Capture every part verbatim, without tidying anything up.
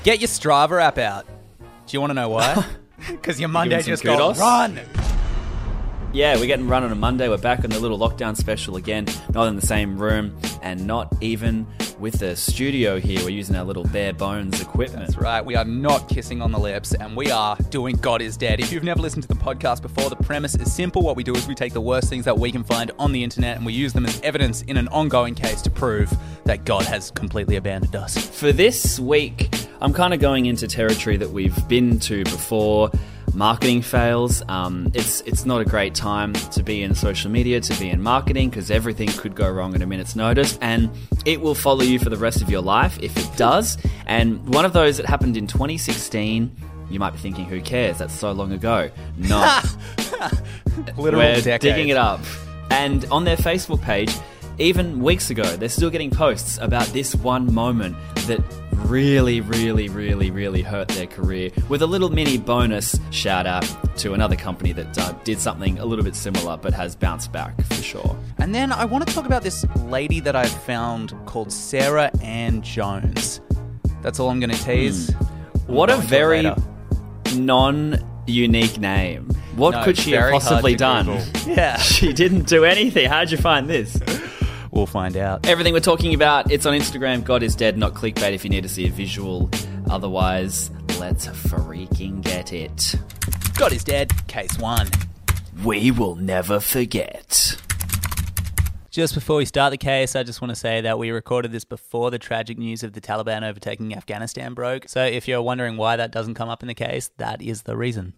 Get your Strava app out. Do you want to know why? Because your Monday just got run. Yeah, we're getting run on a Monday. We're back on the little lockdown special again. Not in the same room and not even with the studio here. We're using our little bare bones equipment. That's right. We are not kissing on the lips and we are doing God is Dead. If you've never listened to the podcast before, the premise is simple. What we do is we take the worst things that we can find on the internet and we use them as evidence in an ongoing case to prove that God has completely abandoned us. For this week, I'm kind of going into territory that we've been to before. Marketing fails. Um, it's it's not a great time to be in social media, to be in marketing, because everything could go wrong at a minute's notice, and it will follow you for the rest of your life if it does. And one of those that happened in twenty sixteen, you might be thinking, who cares? That's so long ago. No. Literal We're decade. digging it up. And on their Facebook page, even weeks ago, they're still getting posts about this one moment that really, really, really, really hurt their career, with a little mini bonus shout out to another company that uh, did something a little bit similar but has bounced back for sure. And then I want to talk about this lady that I found called Sarah Ann Jones. That's all I'm going to tease. Mm. What a very non-unique name. What No, could she have very hard possibly to done? Google. Yeah. She didn't do anything. How'd you find this? We'll find out. Everything we're talking about, it's on Instagram. God is Dead, not clickbait if you need to see a visual. Otherwise, let's freaking get it. God is Dead, case one. We will never forget. Just before we start the case, I just want to say that we recorded this before the tragic news of the Taliban overtaking Afghanistan broke. So if you're wondering why that doesn't come up in the case, that is the reason.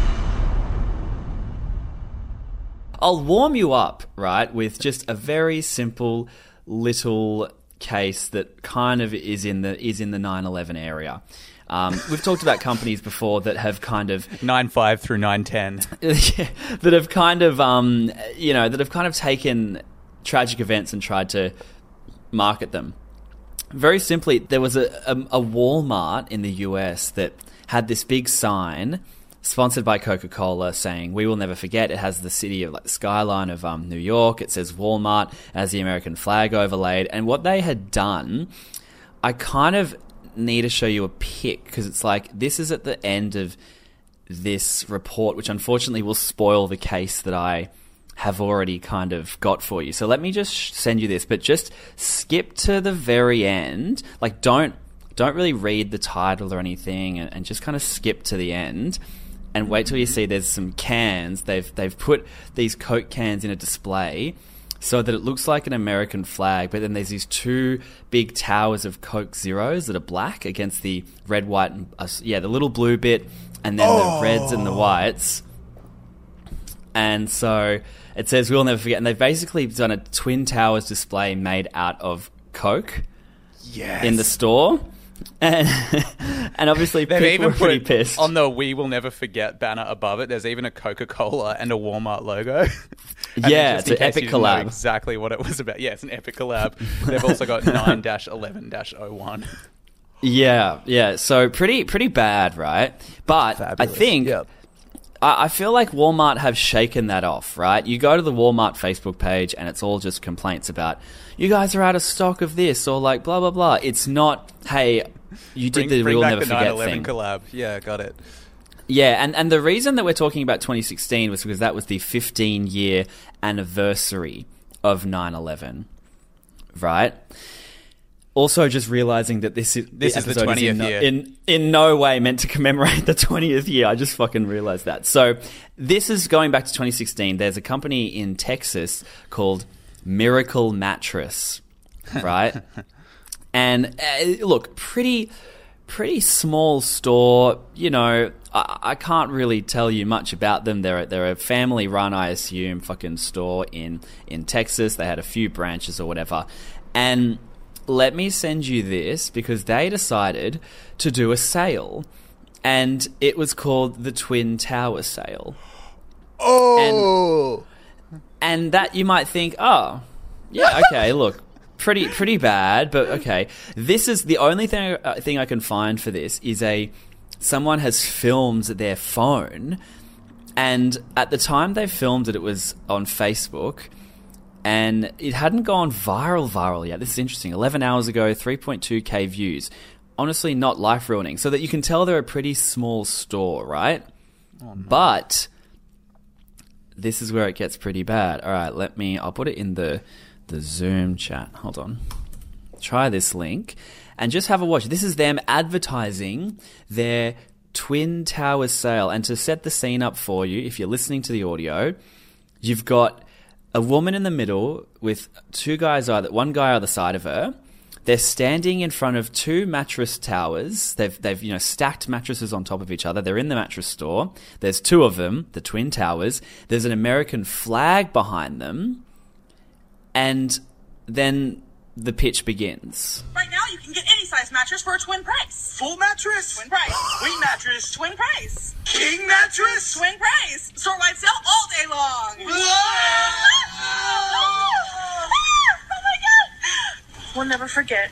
I'll warm you up, right, with just a very simple little case that kind of is in the is in the nine eleven area. Um, we've talked about companies before that have kind of nine five through nine ten that have kind of um, you know that have kind of taken tragic events and tried to market them. Very simply, there was a, a, a Walmart in the U S that had this big sign sponsored by Coca-Cola saying, "We will never forget." It has the city of like the skyline of um, New York. It says Walmart as the American flag overlaid. And what they had done, I kind of need to show you a pic because it's like, this is at the end of this report, which unfortunately will spoil the case that I have already kind of got for you. So let me just send you this, but just skip to the very end. Like, don't don't really read the title or anything, and, and just kind of skip to the end. And wait till you see there's some cans. They've they've put these Coke cans in a display so that it looks like an American flag, but then there's these two big towers of Coke Zeros that are black against the red, white, and uh, yeah, the little blue bit, and then oh. the reds and the whites. And so it says, "We'll never forget." And they've basically done a Twin Towers display made out of Coke yes. in the store. And, and obviously They've people even were pretty put pissed. On the "We Will Never Forget" banner above it, there's even a Coca-Cola and a Walmart logo. Yeah, it's an epic collab. Exactly what it was about. Yeah, it's an epic collab. They've also got nine eleven oh one. Yeah, yeah. So pretty pretty bad, right? But Fabulous. I think... Yep. I feel like Walmart have shaken that off, right? You go to the Walmart Facebook page and it's all just complaints about, you guys are out of stock of this, or like blah, blah, blah. It's not, hey, you did bring, the bring We'll back Never the Forget nine eleven thing. collab. Yeah, got it. Yeah, and, and the reason that we're talking about twenty sixteen was because that was the fifteen-year anniversary of nine eleven, right? Also, just realizing that this is this the is the twentieth is in no, year. In in no way meant to commemorate the twentieth year. I just fucking realized that. So this is going back to twenty sixteen. There's a company in Texas called Miracle Mattress, right? And uh, look, pretty pretty small store. You know, I, I can't really tell you much about them. They're they're a family run, I assume, fucking store in in Texas. They had a few branches or whatever, and let me send you this because they decided to do a sale, and it was called the Twin Tower sale. Oh, and, and that you might think, oh, yeah, okay, look, pretty pretty bad, but okay. This is the only thing uh, thing I can find for this is a someone has filmed their phone, and at the time they filmed it, it was on Facebook. And it hadn't gone viral, viral yet. This is interesting. eleven hours ago, three point two K views honestly not life-ruining. So that you can tell they're a pretty small store, right? Oh, no. But this is where it gets pretty bad. All right, let me... I'll put it in the, the Zoom chat. Hold on. Try this link and just have a watch. This is them advertising their Twin Towers sale. And to set the scene up for you, if you're listening to the audio, you've got a woman in the middle with two guys, either one guy either side of her. They're standing in front of two mattress towers. They've, they've, you know, stacked mattresses on top of each other. They're in the mattress store. There's two of them, the Twin Towers. There's an American flag behind them. And then the pitch begins. Right now, you can get any size mattress for a twin price. Full mattress? Twin price. Queen mattress? Twin price. King mattress? Twin price. Store-wide sale all day long. Whoa! Oh my god! We'll never forget.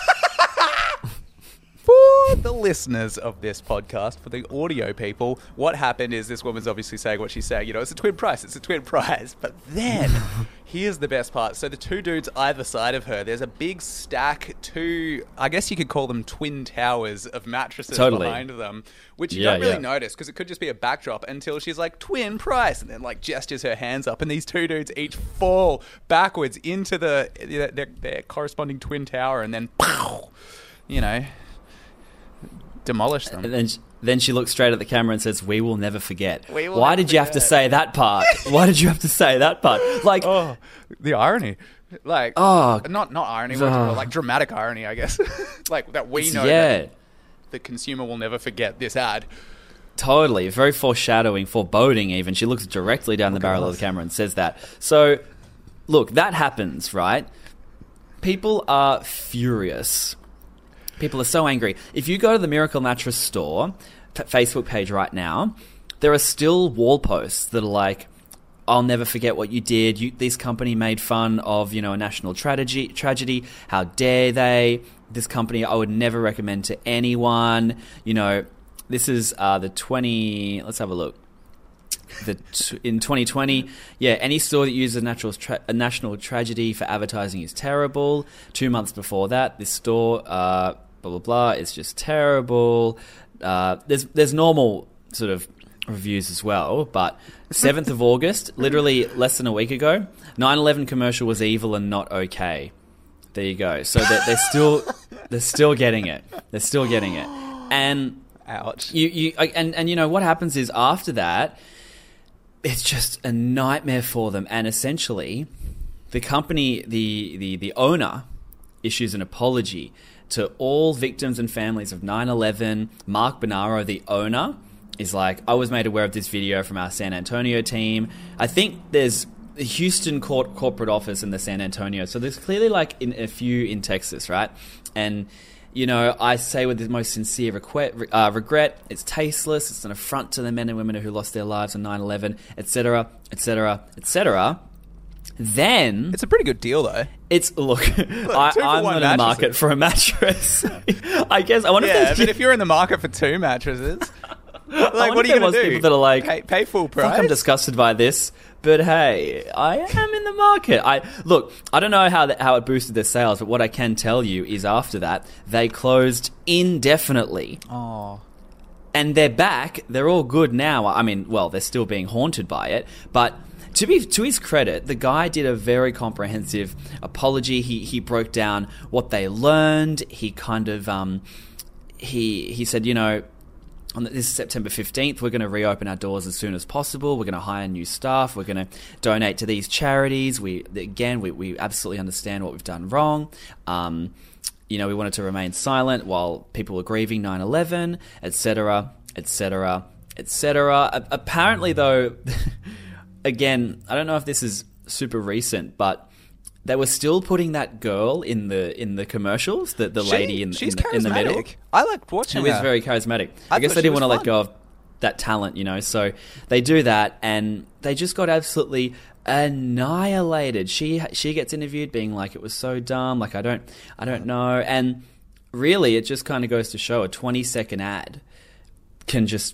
For the listeners of this podcast, for the audio people, what happened is this woman's obviously saying what she's saying. You know, it's a twin price, it's a twin price. But then, here's the best part. So the two dudes either side of her, there's a big stack, two, I guess you could call them twin towers of mattresses Totally. behind them, which you Yeah, don't really yeah. notice because it could just be a backdrop until she's like, twin price, and then like gestures her hands up, and these two dudes each fall backwards into the their, their corresponding twin tower, and then, pow, you know... demolish them. And then, then she looks straight at the camera and says, "We will never forget." We will Why never did you have to forget. say that part? Why did you have to say that part? Like, Oh, the irony. Like, Oh. not not irony, what do you call it? Like dramatic irony, I guess. Like that we know yeah, that the consumer will never forget this ad. totally. Very foreshadowing, foreboding even. She looks directly down the barrel of the camera and says that. So, look, that happens, right? People are furious. People are so angry. If you go to the Miracle Mattress store f- Facebook page right now, there are still wall posts that are like, "I'll never forget what you did. You, this company made fun of, you know, a national tragedy. Tragedy. How dare they? This company I would never recommend to anyone." You know, this is uh, the twenty. Let's have a look. The t- in twenty twenty, yeah, any store that uses a, natural tra- a national tragedy for advertising is terrible. Two months before that, this store, uh, blah blah blah, it's just terrible. Uh, there's there's normal sort of reviews as well, but seventh of August, literally less than a week ago, nine eleven commercial was evil and not okay. There you go. So they're, they're still they're still getting it. They're still getting it, and Ouch. you you and and you know what happens is after that, it's just a nightmare for them. And essentially, the company, the, the, the owner, issues an apology to all victims and families of nine eleven. Mark Bonaro, the owner, is like, "I was made aware of this video from our San Antonio team." I think there's a Houston court, corporate office in the San Antonio. So there's clearly like in a few in Texas, right? And... you know, I say with the most sincere requ- uh, regret, it's tasteless, it's an affront to the men and women who lost their lives on nine eleven, et cetera, et cetera, et cetera. Then... It's a pretty good deal, though. It's... Look, I, two for I'm one not in the mattresses. market for a mattress. I guess... I wonder if Yeah, there's... but if you're in the market for two mattresses, like, wonder what are if you there going was to do? people that are like, pay, pay full Fuck, price? I'm disgusted by this, but hey, I am in the market. I look, I don't know how that, how it boosted their sales, but what I can tell you is after that, they closed indefinitely. Oh. And they're back. They're all good now. I mean, well, they're still being haunted by it, but to be to his credit, the guy did a very comprehensive apology. He he broke down what they learned. He kind of um he he said, you know, on the, this is September fifteenth, we're going to reopen our doors as soon as possible. We're going to hire new staff. We're going to donate to these charities. We again, we we absolutely understand what we've done wrong. Um, you know, we wanted to remain silent while people were grieving nine eleven, et cetera, et cetera, et cetera. Apparently, though, again, I don't know if this is super recent, but they were still putting that girl in the in the commercials, the, the She- lady in, she's in, the, in the middle. charismatic. I liked She watching was her. very charismatic. I I, guess thought they she didn't was want to let fun. go of that talent, you know, so they do that, and they just got absolutely annihilated. She she gets interviewed being like, "It was so dumb, like I don't I don't know," and really it just kind of goes to show a twenty second ad can just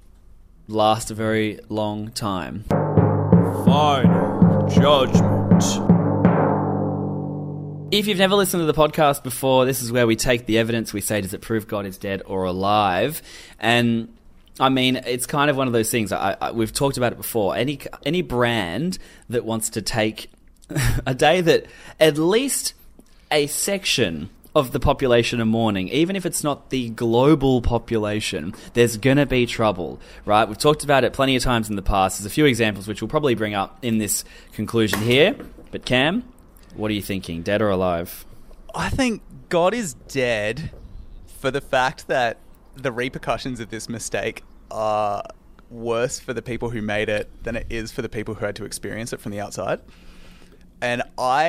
last a very long time. Final judgment. If you've never listened to the podcast before, this is where we take the evidence. We say, does it prove God is dead or alive? And I mean, it's kind of one of those things. I, I, we've talked about it before. Any any brand that wants to take a day that at least a section of the population are mourning, even if it's not the global population, there's going to be trouble, right? We've talked about it plenty of times in the past. There's a few examples which we'll probably bring up in this conclusion here. But Cam, what are you thinking? Dead or alive? I think God is dead for the fact that the repercussions of this mistake are worse for the people who made it than it is for the people who had to experience it from the outside. And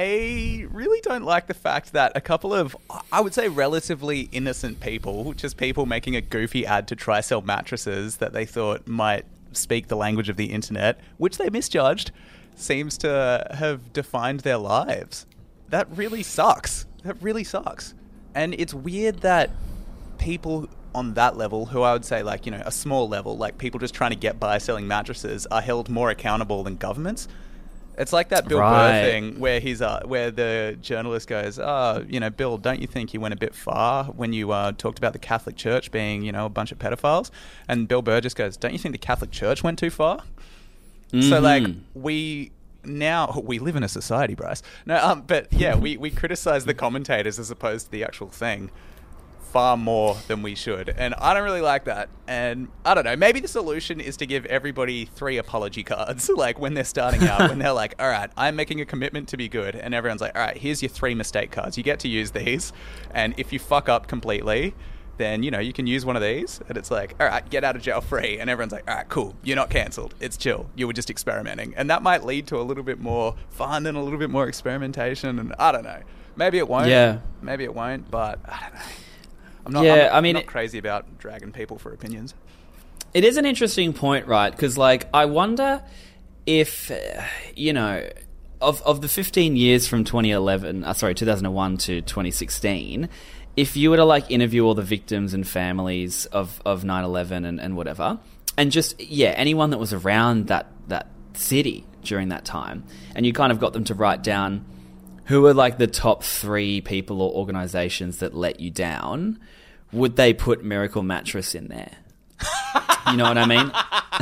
I really don't like the fact that a couple of, I would say, relatively innocent people, just people making a goofy ad to try sell mattresses that they thought might speak the language of the internet, which they misjudged, seems to have defined their lives. That really sucks. That really sucks. And it's weird that people on that level, who I would say, like, you know, a small level, like people just trying to get by selling mattresses, are held more accountable than governments. It's like that Bill Right. Burr thing where he's uh, where the journalist goes, oh, you know, Bill, don't you think you went a bit far when you uh, talked about the Catholic Church being, you know, a bunch of pedophiles? And Bill Burr just goes, don't you think the Catholic Church went too far? Mm-hmm. So, like, we now, we live in a society, Bryce. No, um, but yeah, we, we criticize the commentators as opposed to the actual thing far more than we should. And I don't really like that. And I don't know, maybe the solution is to give everybody three apology cards, like when they're starting out, when they're like, all right, I'm making a commitment to be good. And everyone's like, all right, here's your three mistake cards. You get to use these. And if you fuck up completely, then, you know, you can use one of these. And it's like, all right, get out of jail free. And everyone's like, all right, cool. You're not cancelled. It's chill. You were just experimenting. And that might lead to a little bit more fun and a little bit more experimentation. And I don't know. Maybe it won't. Yeah. Maybe it won't, but I don't know. I'm not, Yeah, I'm not, I mean, not it- crazy about dragging people for opinions. It is an interesting point, right? Because, like, I wonder if, uh, you know, of of the fifteen years from twenty eleven, uh, sorry, two thousand one to twenty sixteen, if you were to, like, interview all the victims and families of, of nine eleven and, and whatever, and just, yeah, anyone that was around that, that city during that time, and you kind of got them to write down who were, like, the top three people or organizations that let you down, would they put Miracle Mattress in there? You know what I mean?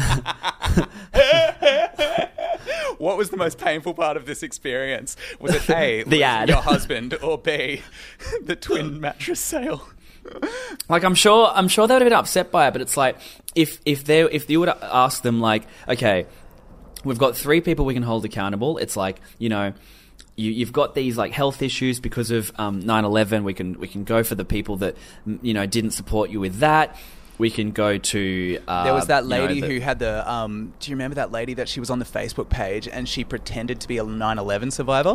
What was the most painful part of this experience? Was it A, The losing ad. your husband, or B, the twin mattress sale? Like, I'm sure, I'm sure they would have been upset by it, but it's like, if if they if you would ask them, like, okay, we've got three people we can hold accountable. It's like, you know, you, you've got these, like, health issues because of um, nine eleven. We can we can go for the people that, you know, didn't support you with that. We can go to... Uh, There was that you know, lady the- who had the... Um, do you remember that lady that she was on the Facebook page and she pretended to be a nine eleven survivor?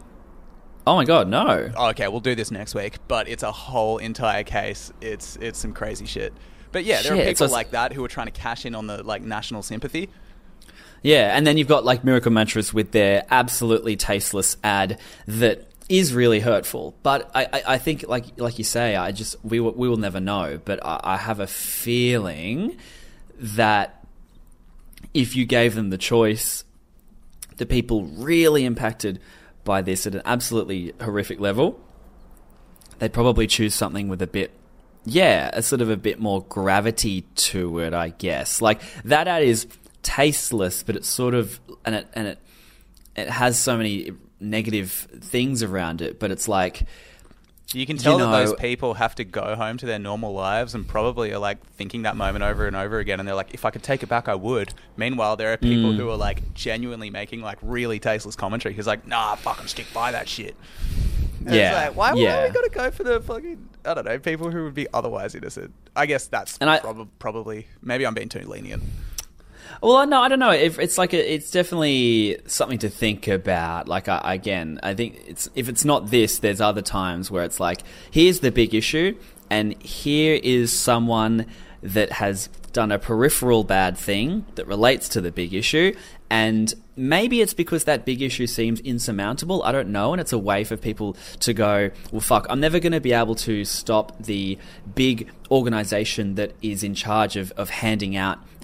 Oh my God, no. Oh, okay, we'll do this next week, but it's a whole entire case. It's it's some crazy shit. But yeah, there Shit, are people so it's- like that who are trying to cash in on the, like, national sympathy. Yeah, and then you've got, like, Miracle Mattress with their absolutely tasteless ad that is really hurtful. But I, I, I think, like like you say, I just we will, we will never know. But I, I have a feeling that if you gave them the choice, the people really impacted by this at an absolutely horrific level, they'd probably choose something with a bit, yeah, a sort of a bit more gravity to it, I guess. Like, that ad is tasteless, but it's sort of, and it and it it has so many negative things around it, but it's like, You can tell You that know- those people have to go home to their normal lives and probably are, like, thinking that moment over and over again, and they're like, if I could take it back, I would. Meanwhile, there are people Mm. who are, like, genuinely making, like, really tasteless commentary who's like, nah, fucking stick by that shit. And Yeah, it's like, why, why yeah. we gotta go for the fucking, I don't know, people who would be otherwise innocent? I guess that's And I- prob- probably, maybe I'm being too lenient. well, no, I don't know. If it's like a, it's definitely something to think about. Like, I, again, I think it's if it's not this, there's other times where it's like, here's the big issue, and here is someone that has done a peripheral bad thing that relates to the big issue, and maybe it's because that big issue seems insurmountable. I don't know, and it's a way for people to go, well, fuck, I'm never going to be able to stop the big organization that is in charge of, of handing out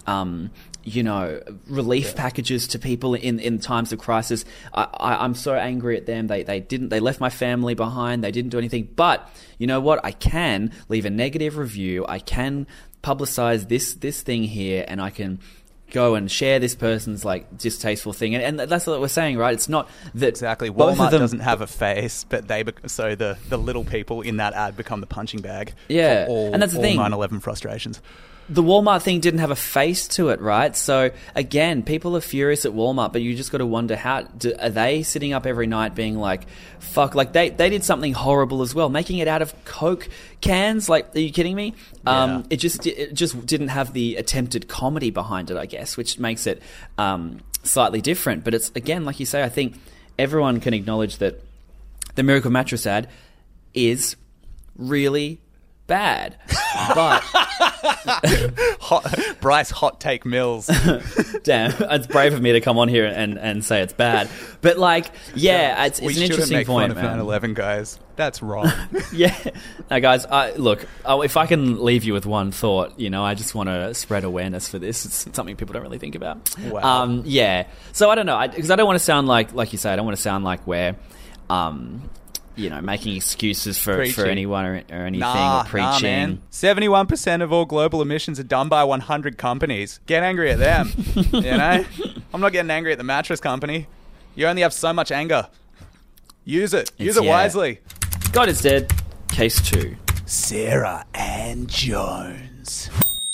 um, you know, relief yeah. packages to people in, in times of crisis. I, I, I'm so angry at them. They they didn't. They left my family behind. They didn't do anything. But you know what? I can leave a negative review. I can publicize this this thing here, and I can go and share this person's like distasteful thing. And, and that's what we're saying, right? It's not that exactly. both Walmart of them doesn't have a face, but they bec- so the the little people in that ad become the punching bag. Yeah, for all, and that's the all thing. nine eleven frustrations. The Walmart thing didn't have a face to it, right? So again, people are furious at Walmart, but you just got to wonder how do, are they sitting up every night being like, "Fuck!" Like they they did something horrible as well, making it out of Coke cans. Like, are you kidding me? Yeah. Um, it just it just didn't have the attempted comedy behind it, I guess, which makes it um, slightly different. But it's again, like you say, I think everyone can acknowledge that the Miracle Mattress ad is really bad, but hot, Bryce hot take Mills. Damn, it's brave of me to come on here and, and say it's bad, but like, yeah, it's, it's we an interesting make point, fun of man. nine eleven, guys. That's wrong. Yeah, now guys, I, look, oh, if I can leave you with one thought, you know, I just want to spread awareness for this. It's something people don't really think about. Wow. Um, yeah, so I don't know, because I, I don't want to sound like, like you say, I don't want to sound like we're, um. you know, making excuses for, for anyone or, or anything nah, or preaching. Nah, man. seventy-one percent of all global emissions are done by one hundred companies. Get angry at them, you know? I'm not getting angry at the mattress company. You only have so much anger. Use it. Use It's, it yeah. wisely. God is Dead, Case two. Sarah Ann Jones.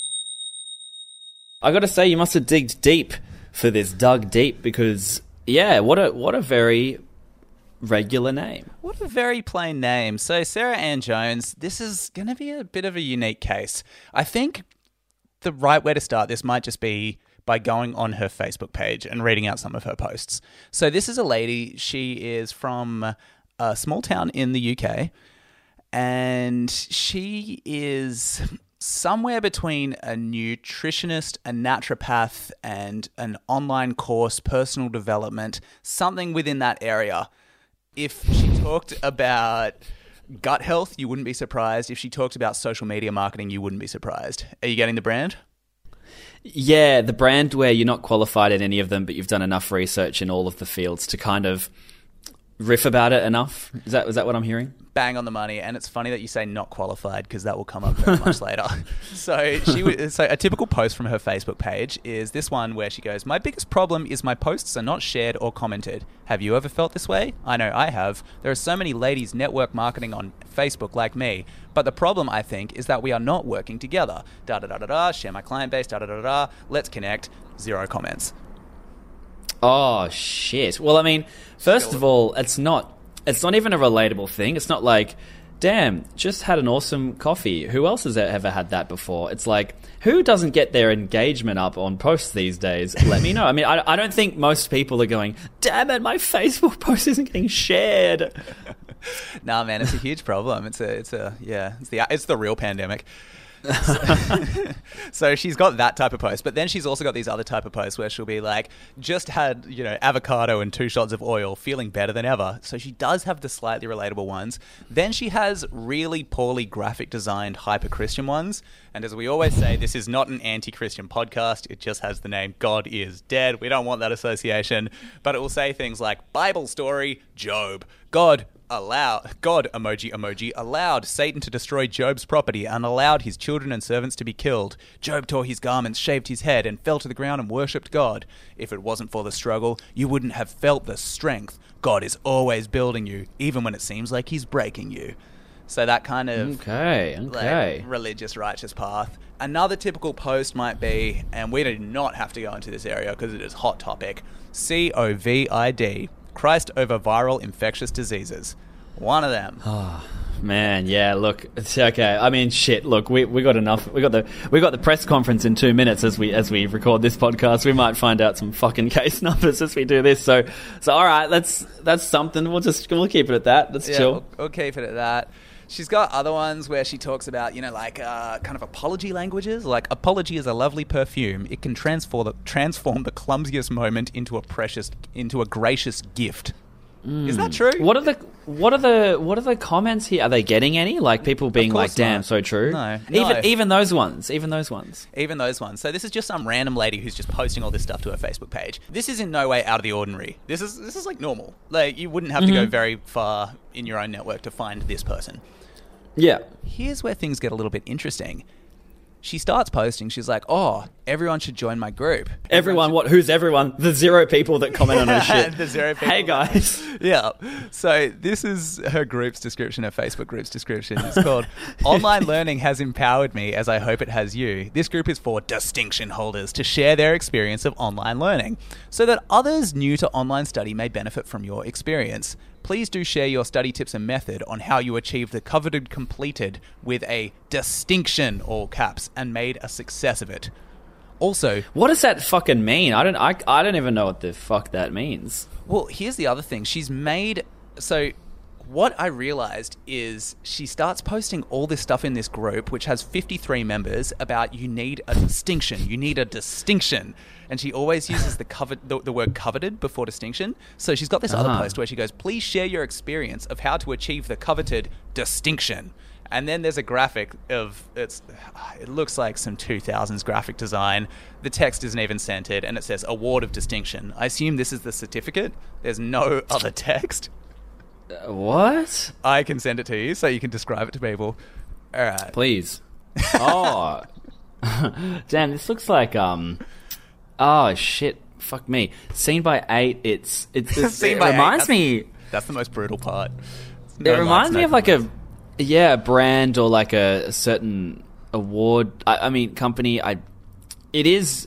I got to say, you must have digged deep for this, dug deep, because, yeah, what a what a very regular name. What a very plain name. So Sarah Ann Jones, this is going to be a bit of a unique case. I think the right way to start this might just be by going on her Facebook page and reading out some of her posts. So this is a lady, she is from a small town in the U K, and she is somewhere between a nutritionist, a naturopath, and an online course, personal development, something within that area. If she talked about gut health, you wouldn't be surprised. If she talked about social media marketing, you wouldn't be surprised. Are you getting the brand? Yeah, the brand where you're not qualified in any of them, but you've done enough research in all of the fields to kind of riff about it enough. Is that is that what I'm hearing? Bang on the money. And it's funny that you say not qualified, because that will come up very much later. So she w- so a typical post from her Facebook page is this one where she goes, "My biggest problem is my posts are not shared or commented. Have you ever felt this way? I know I have. There are so many ladies network marketing on Facebook like me. But the problem, I think, is that we are not working together. Da da da da da, share my client base, da da da da da, let's connect." Zero comments. Oh, shit. Well, I mean, first of all, it's not it's not even a relatable thing. It's not like, damn, just had an awesome coffee. Who else has ever had that before? It's like, who doesn't get their engagement up on posts these days? Let me know. I mean, I, I don't think most people are going, damn it, my Facebook post isn't getting shared. Nah, man, it's a huge problem. It's a, it's a, yeah, it's the, it's the real pandemic. So, so she's got that type of post, but then she's also got these other type of posts where she'll be like, just had, you know, avocado and two shots of oil, feeling better than ever. So she does have the slightly relatable ones. Then she has really poorly graphic designed hyper Christian ones. And as we always say, this is not an anti-Christian podcast. It just has the name God is Dead. We don't want that association, but it will say things like Bible story, Job, God allowed God emoji emoji allowed Satan to destroy Job's property and allowed his children and servants to be killed. Job tore his garments, shaved his head, and fell to the ground and worshipped God. If it wasn't for the struggle, you wouldn't have felt the strength. God is always building you, even when it seems like he's breaking you. So that kind of okay, okay. like, religious, righteous path. Another typical post might be, and we do not have to go into this area because it is hot topic, C O V I D. Christ over viral infectious diseases. One of them. Oh, man, yeah, look, it's okay. I mean, shit, look, we we got enough. We got the we got the press conference in two minutes as we as we record this podcast. We might find out some fucking case numbers as we do this. So so all right, let's that's something. We'll just we'll keep it at that. Let's yeah, chill. We'll, we'll keep it at that. She's got other ones where she talks about, you know, like uh, kind of apology languages. Like, apology is a lovely perfume. It can transform the, transform the clumsiest moment into a precious, into a gracious gift. Is that true? What are the what are the what are the comments here? Are they getting any? Like people being like, course "Damn, not. so true." No, even no. even those ones, even those ones. Even those ones. So this is just some random lady who's just posting all this stuff to her Facebook page. This is in no way out of the ordinary. This is this is like normal. Like you wouldn't have Mm-hmm. to go very far in your own network to find this person. Yeah. Here's where things get a little bit interesting. She starts posting. She's like, "Oh, everyone should join my group." Everyone, what? Who's everyone? The zero people that comment on her shit. The zero people. Hey guys. Yeah. So this is her group's description, her Facebook group's description. It's called Online Learning Has Empowered Me as I Hope It Has You. This group is for distinction holders to share their experience of online learning so that others new to online study may benefit from your experience. Please do share your study tips and method on how you achieved the coveted completed with a distinction, all caps, and made a success of it. Also, What does that fucking mean? I don't. I, I don't even know what the fuck that means. well, here's the other thing. She's made... So what I realized is she starts posting all this stuff in this group, which has fifty-three members, about you need a distinction. You need a distinction. And she always uses the covered, the, the word coveted before distinction. So she's got this other Ah. post where she goes, please share your experience of how to achieve the coveted distinction. And then there's a graphic of, it's, it looks like some two thousands graphic design. The text isn't even centered, and it says award of distinction. I assume this is the certificate. There's no other text. Uh, what? I can send it to you so you can describe it to people. All right. Please. Oh. Damn, this looks like um. Oh shit! Fuck me. Seen by eight. It's it's. it's Seen it by eight, reminds that's- me. That's the most brutal part. It reminds me of like a, yeah, a brand or like a, a certain award. I, I mean, company. I. It is.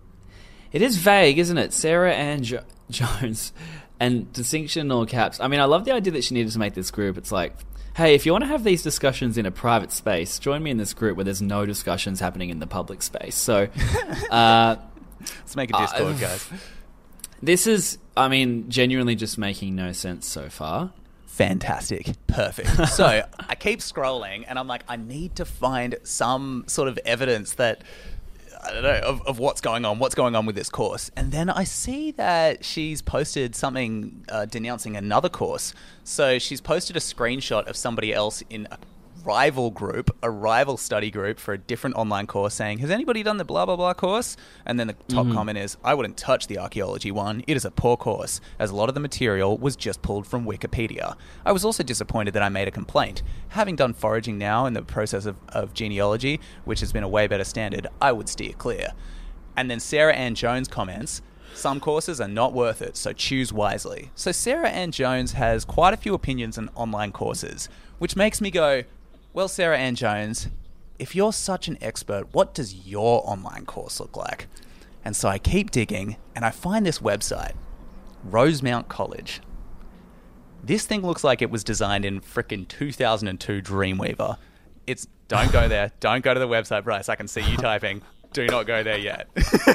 It is vague, isn't it? Sarah Ann jo- Jones, and distinction all caps. I mean, I love the idea that she needed to make this group. It's like, hey, if you want to have these discussions in a private space, join me in this group where there's no discussions happening in the public space. So, uh, Let's make a Discord, Uh, guys. this is, I mean, genuinely just making no sense so far. Fantastic. Perfect. So I keep scrolling and I'm like, I need to find some sort of evidence that, I don't know, of, of what's going on, what's going on with this course. And then I see that she's posted something uh, denouncing another course. So she's posted a screenshot of somebody else in a rival group, a rival study group for a different online course saying, has anybody done the blah, blah, blah course? And then the top Mm-hmm. comment is, I wouldn't touch the archaeology one. It is a poor course, as a lot of the material was just pulled from Wikipedia. I was also disappointed that I made a complaint. Having done foraging now in the process of, of genealogy, which has been a way better standard, I would steer clear. And then Sarah Ann Jones comments, some courses are not worth it, so choose wisely. So Sarah Ann Jones has quite a few opinions on online courses, which makes me go, well, Sarah Ann Jones, if you're such an expert, what does your online course look like? And so I keep digging, and I find this website, Rosemount College. This thing looks like it was designed in frickin' two thousand two Dreamweaver. It's, don't go there. Don't go to the website, Bryce. I can see you typing. Do not go there yet.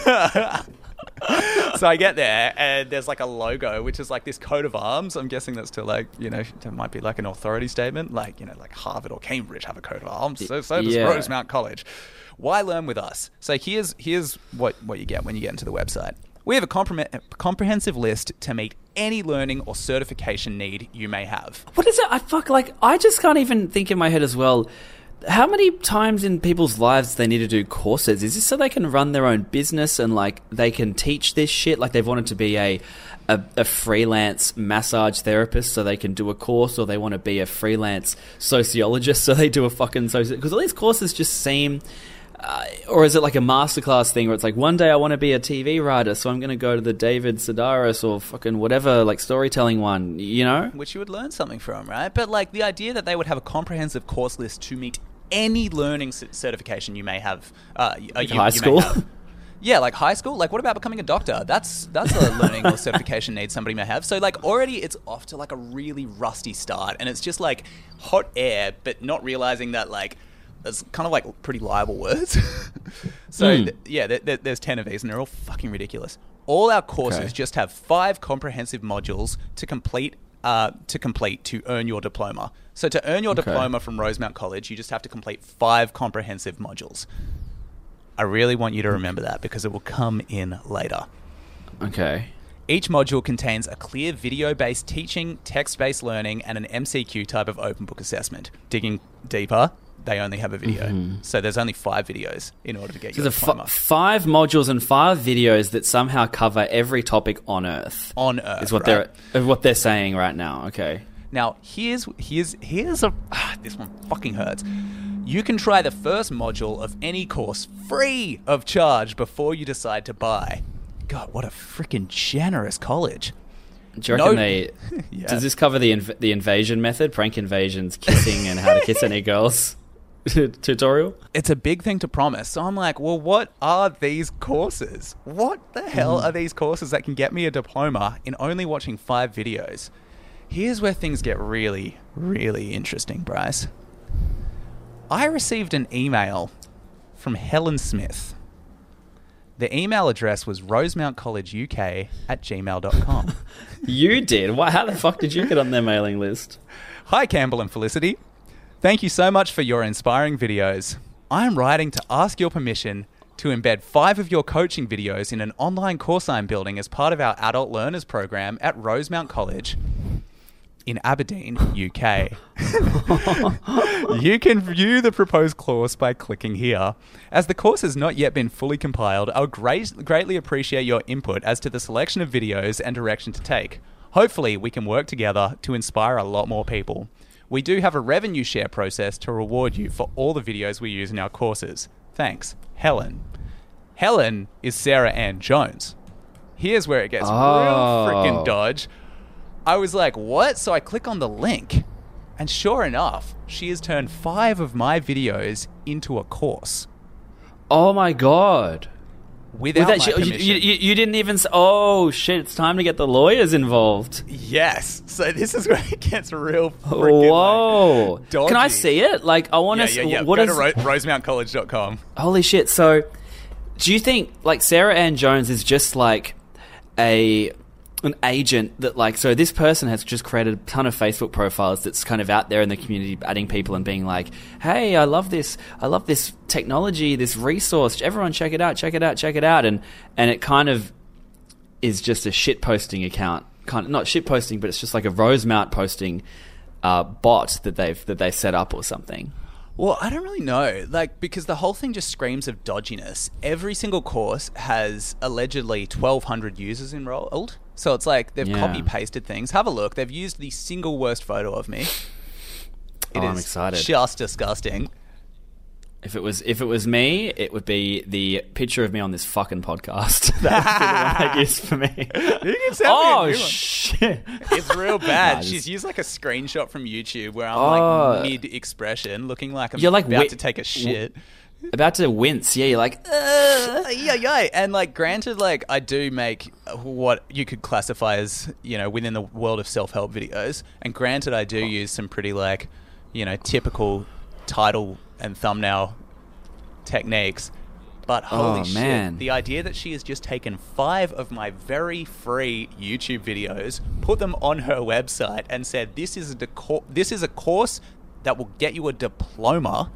So I get there, and there's like a logo, which is like this coat of arms. I'm guessing that's to like, you know, it might be like an authority statement, like, you know, like Harvard or Cambridge have a coat of arms. So, so does Yeah. Rosemount College. Why learn with us? So here's here's what, what you get when you get into the website. We have a compre- comprehensive list to meet any learning or certification need you may have. What is it? I fuck, like, I just can't even think in my head as well. How many times in people's lives they need to do courses? Is this so they can run their own business and, like, they can teach this shit? Like, they've wanted to be a, a, a freelance massage therapist so they can do a course, or they want to be a freelance sociologist so they do a fucking... soci- because all these courses just seem... Uh, or is it like a masterclass thing where it's like, one day I want to be a T V writer, so I'm going to go to the David Sedaris or fucking whatever, like, storytelling one, you know? Which you would learn something from, right? But like the idea that they would have a comprehensive course list to meet any learning c- certification you may have, uh, y- uh, you, high you school? may have. Yeah, like high school. Like, what about becoming a doctor? That's that's a learning or certification need somebody may have. So, like, already it's off to like a really rusty start, and it's just like hot air, but not realizing that like it's kind of like pretty liable words. So, Mm. th- yeah, th- th- there's ten of these, and they're all fucking ridiculous. All our courses Okay. just have five comprehensive modules to complete. Uh, to complete to earn your diploma. So to earn your Okay. diploma from Rosemount College, you just have to complete five comprehensive modules. I really want you to remember that because it will come in later. Okay. Each module contains a clear video-based teaching, text-based learning, and an M C Q type of open book assessment. Digging deeper, they only have a video. Mm-hmm. So there's only five videos in order to get so your there's diploma. F- five modules and five videos that somehow cover every topic on Earth. On Earth, is what right? they're what they're saying right now. Okay. Now, here's here's here's a ah, this one fucking hurts. You can try the first module of any course free of charge before you decide to buy. God, what a freaking generous college. Do you reckon No- they... Yeah. Does this cover the inv- the invasion method? Prank invasions, kissing, and how to kiss any girls tutorial? It's a big thing to promise. So I'm like, well, what are these courses? What the hell are these courses that can get me a diploma in only watching five videos? Here's where things get really, really interesting, Bryce. I received an email from Helen Smith. The email address was rosemount college U K at gmail dot com. You did? Why, how the fuck did you get on their mailing list? Hi, Campbell and Felicity. Thank you so much for your inspiring videos. I am writing to ask your permission to embed five of your coaching videos in an online course I'm building as part of our Adult Learners program at Rosemount College in Aberdeen, U K. You can view the proposed course by clicking here. As the course has not yet been fully compiled, I would great, greatly appreciate your input as to the selection of videos and direction to take. Hopefully, we can work together to inspire a lot more people. We do have a revenue share process to reward you for all the videos we use in our courses. Thanks, Helen. Helen is Sarah Ann Jones. Here's where it gets Oh. real freaking dodge. I was like, what? So I click on the link, and sure enough, she has turned five of my videos into a course Oh my god. without With my that, you, permission. you, you, you didn't even... s- Oh, shit, it's time to get the lawyers involved. Yes. So this is where it gets real freaking Whoa. like, dodgy. Can I see it? Like, I want Yeah, to... yeah, yeah. What Go is... to ro- rosemount college dot com. Holy shit. So, do you think, like, Sarah Ann Jones is just, like, a... an agent that, like, so this person has just created a ton of Facebook profiles that's kind of out there in the community, adding people and being like, hey, I love this, I love this technology, this resource, everyone check it out, check it out, check it out, and and it kind of is just a shit posting account, kind of, not shit posting, but it's just like a Rosemount posting uh, bot that they've that they set up or something. Well, I don't really know, like, because the whole thing just screams of dodginess. Every single course has allegedly twelve hundred users enrolled. So it's like they've Yeah. copy-pasted things. Have a look. They've used the single worst photo of me. It Oh, I'm is excited. just disgusting. If it was if it was me, it would be the picture of me on this fucking podcast. That would be the one they used for me. You can send me a Oh new one. shit! It's real bad. Nah, She's just- used like a screenshot from YouTube where I'm Oh. like mid-expression, looking like I'm You're like about wi- to take a shit. About to wince. Yeah, you're like, uh, yeah, yeah. And like, granted, like I do make what you could classify as, you know, within the world of self-help videos. And granted, I do use some pretty like, you know, typical title and thumbnail techniques. But holy Oh, shit, man. the idea that she has just taken five of my very free YouTube videos, put them on her website, and said this is a decor- this is a course that will get you a diploma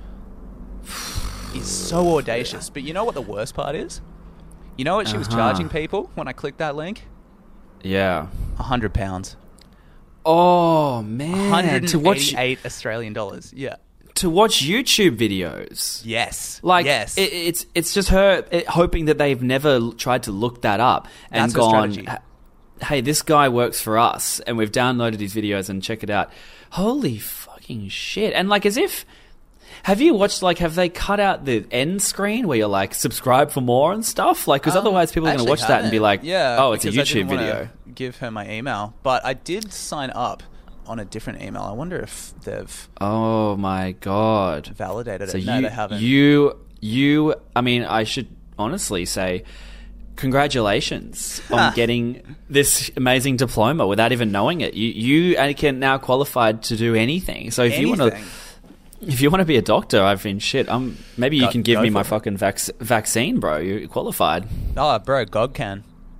is so audacious. But you know what the worst part is? You know what she was Uh-huh. charging people when I clicked that link? yeah. A hundred pounds. Oh man, Hundred to and watch eighty-eight Australian dollars. Yeah. to watch YouTube videos. Yes. Like yes. it, it's it's just her it, hoping that they've never l- tried to look that up and That's her gone, strategy. "H- hey, this guy works for us, and we've downloaded his videos and check it out. Holy fucking shit! And like, as if, have you watched, like, have they cut out the end screen where you're like, subscribe for more and stuff? Like, because Um, otherwise people are going to actually watch that and be haven't. like, yeah, oh, it's a because I YouTube didn't wanna video. Give her my email, but I did sign up on a different email. I wonder if they've Oh my god! validated So it. you, No, they haven't. you, you. I mean, I should honestly say, congratulations on getting this amazing diploma without even knowing it. You, you are can now qualified to do anything. So if you want to, Anything. if you want to be a doctor, I've been shit. Um, maybe you Go- can give go me for my it. fucking vac- vaccine, bro. You're qualified. Oh, bro, God can.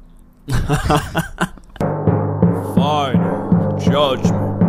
Final judgment.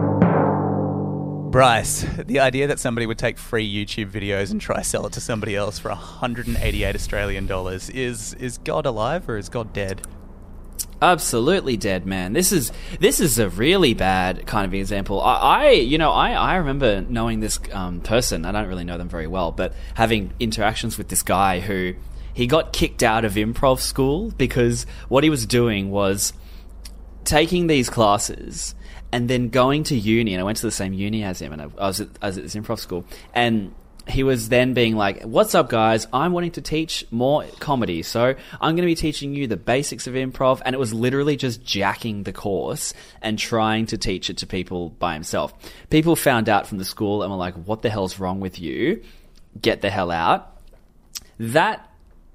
Bryce, the idea that somebody would take free YouTube videos and try sell it to somebody else for one hundred eighty-eight Australian dollars is is God alive or is God dead? Absolutely dead, man. This is this is a really bad kind of example. I, I you know, I, I remember knowing this um, person. I don't really know them very well, but having interactions with this guy who he got kicked out of improv school because what he was doing was taking these classes and then going to uni. And I went to the same uni as him, and I, I was at, I was at this improv school, and he was then being like, what's up, guys? I'm wanting to teach more comedy, so I'm going to be teaching you the basics of improv. And it was literally just jacking the course and trying to teach it to people by himself. People found out from the school and were like, what the hell's wrong with you? Get the hell out. That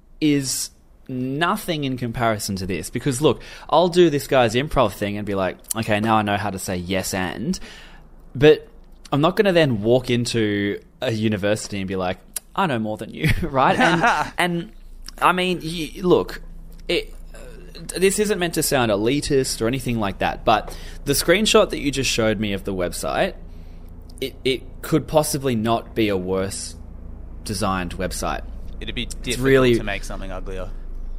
is nothing in comparison to this. Because, look, I'll do this guy's improv thing and be like, okay, now I know how to say yes and. But I'm not going to then walk into a university and be like, I know more than you, right? And, and I mean, you, look, it, uh, this isn't meant to sound elitist or anything like that, but the screenshot that you just showed me of the website, it, it could possibly not be a worse designed website. It'd be difficult really, to make something uglier.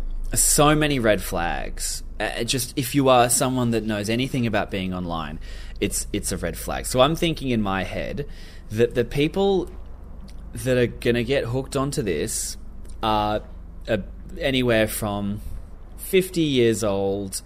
So many red flags. Uh, just if you are someone that knows anything about being online, it's it's a red flag. So I'm thinking in my head that the people that are going to get hooked onto this are, are anywhere from fifty years old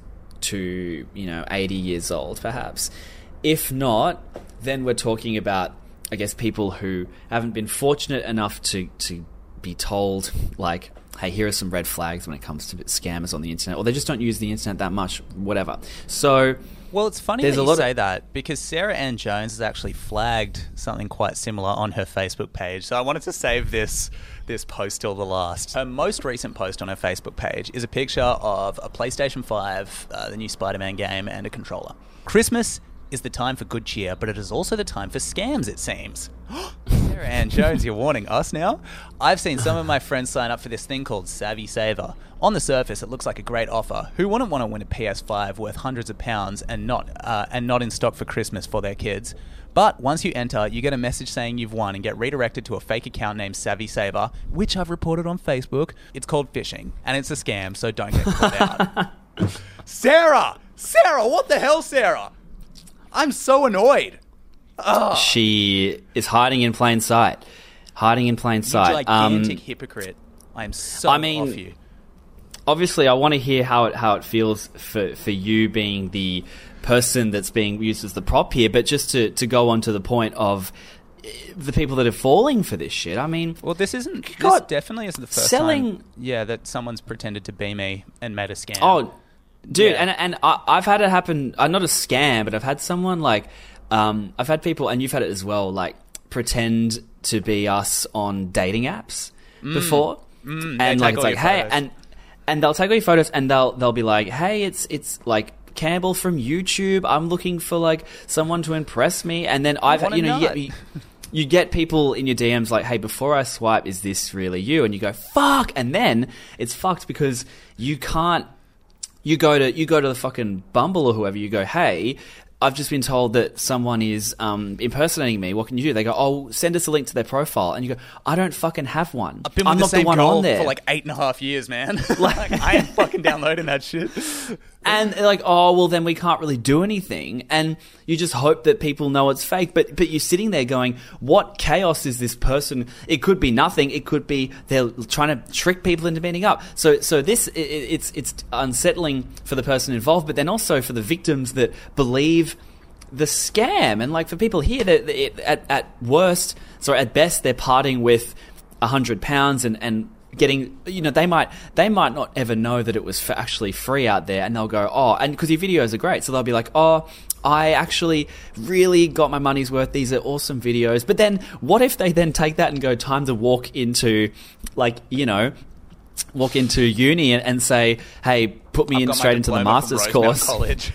to, you know, eighty years old, perhaps. If not, then we're talking about, I guess, people who haven't been fortunate enough to, to be told, like, hey, here are some red flags when it comes to scammers on the internet, or they just don't use the internet that much, whatever. So, well, it's funny that you lot say of- that, because Sarah Ann Jones has actually flagged something quite similar on her Facebook page. So I wanted to save this this post till the last. Her most recent post on her Facebook page is a picture of a PlayStation five, uh, the new Spider-Man game, and a controller. Christmas is the time for good cheer, but it is also the time for scams, it seems. Sarah Ann Jones, you're warning us now? I've seen some of my friends sign up for this thing called Savvy Saver. On the surface, it looks like a great offer. Who wouldn't want to win a P S five worth hundreds of pounds and not uh, and not in stock for Christmas for their kids? But once you enter, you get a message saying you've won and get redirected to a fake account named Savvy Saver, which I've reported on Facebook. It's called phishing, and it's a scam, so don't get caught out. Sarah! Sarah, what the hell, Sarah? I'm so annoyed. Ugh. She is hiding in plain sight. Hiding in plain sight. You gigantic um, hypocrite. I am so I mean, off you. Obviously, I want to hear how it how it feels for, for you being the person that's being used as the prop here, but just to, to go on to the point of the people that are falling for this shit. I mean, well, this isn't. God, this definitely isn't the first selling, time. Yeah, that someone's pretended to be me and made a scam. Oh, dude, yeah. and and I, I've had it happen. Uh, not a scam, but I've had someone like, um, I've had people, and you've had it as well, like pretend to be us on dating apps mm. before, mm, and like it's like, hey, photos. and and they'll take all your photos, and they'll they'll be like, hey, it's it's like Campbell from YouTube. I'm looking for like someone to impress me, and then I've want you a know you nut. get, you, you get people in your D Ms like, hey, before I swipe, is this really you? And you go, fuck, and then it's fucked because you can't. You go to you go to the fucking Bumble or whoever. You go, hey, I've just been told that someone is um, impersonating me. What can you do? They go, oh, send us a link to their profile. And you go, I don't fucking have one. I've been I'm with not the same the one girl on there for like eight and a half years, man. like, I am fucking downloading that shit. And they're like, oh, well, then we can't really do anything. And you just hope that people know it's fake. But but you're sitting there going, what chaos is this person? It could be nothing. It could be they're trying to trick people into meeting up. So so this, it, it's it's unsettling for the person involved, but then also for the victims that believe the scam. And like for people here, that at, at worst, sorry, at best, they're parting with a hundred pounds and, and getting, you know, they might they might not ever know that it was for actually free out there, and they'll go, oh, and because your videos are great, so they'll be like, oh, I actually really got my money's worth. These are awesome videos. But then what if they then take that and go, time to walk into, like, you know, walk into uni and, and say, hey, put me I've in got my straight into the diploma from master's Rosemount course. College.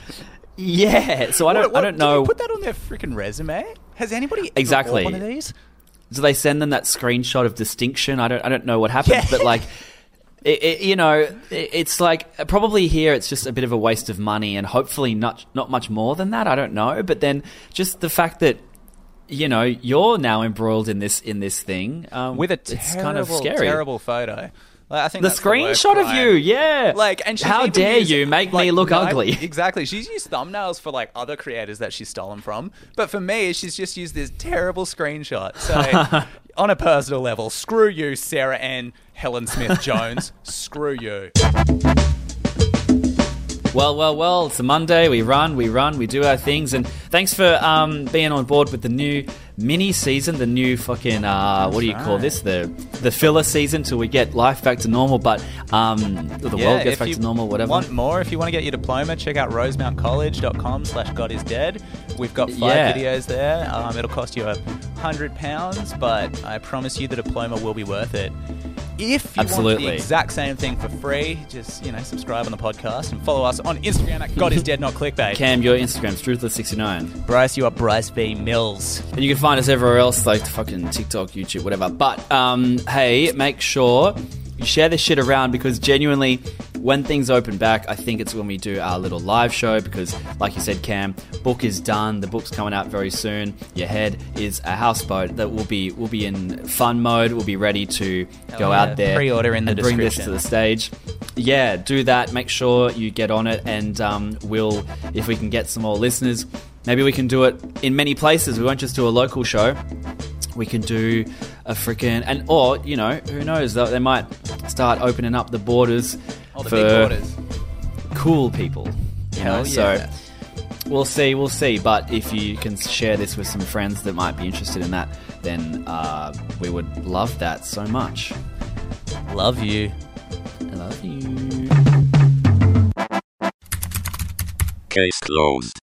Yeah, so I don't What- what- I don't do know they put that on their freaking resume? Has anybody ever Exactly. bought one of these? Do they send them that screenshot of distinction? I don't I don't know what happens, Yeah. but like, it, it, you know, it, it's like probably here it's just a bit of a waste of money, and hopefully not not much more than that. I don't know, but then just the fact that, you know, you're now embroiled in this in this thing um, With a it's terrible, kind of scary. terrible photo. Like, I think The that's the worst screenshot of crime. you, yeah. Like, and she's how even dare used, you make me like, look no- ugly? Exactly. She's used thumbnails for like other creators that she's stolen from, but for me, she's just used this terrible screenshot. So, on a personal level, screw you, Sarah Ann Helen Smith Jones. Screw you. Well, well, well, it's a Monday. We run, we run, we do our things. And thanks for um, being on board with the new mini season, the new fucking, uh, what do you That's call right. this? The the filler season till we get life back to normal, but um, the world gets if back you to normal, whatever. Want more? If you want to get your diploma, check out rosemount college dot com slash God is dead. We've got five Yeah. videos there. Um, it'll cost you a hundred pounds, but I promise you the diploma will be worth it. If you want Absolutely. the exact same thing for free, just, you know, subscribe on the podcast and follow us on Instagram at God is dead, not clickbait. Cam, your Instagram's Truthless sixty-nine. Bryce, you are Bryce V. Mills. And you can find us everywhere else, like fucking TikTok, YouTube, whatever. But, um, hey, make sure you share this shit around because genuinely, when things open back, I think it's when we do our little live show because, like you said, Cam, book is done. The book's coming out very soon. Your head is a houseboat that will be will be in fun mode. We'll be ready to go yeah. out there, Pre-order in the and bring this description. to the stage. Yeah, do that. Make sure you get on it, and um, we'll, if we can get some more listeners, maybe we can do it in many places. We won't just do a local show. We can do a freaking and or you know who knows they they might start opening up the borders All the for big orders. cool people. You Hell know, yeah. so we'll see, we'll see. But if you can share this with some friends that might be interested in that, then uh, we would love that so much. Love you. I love you. Case closed.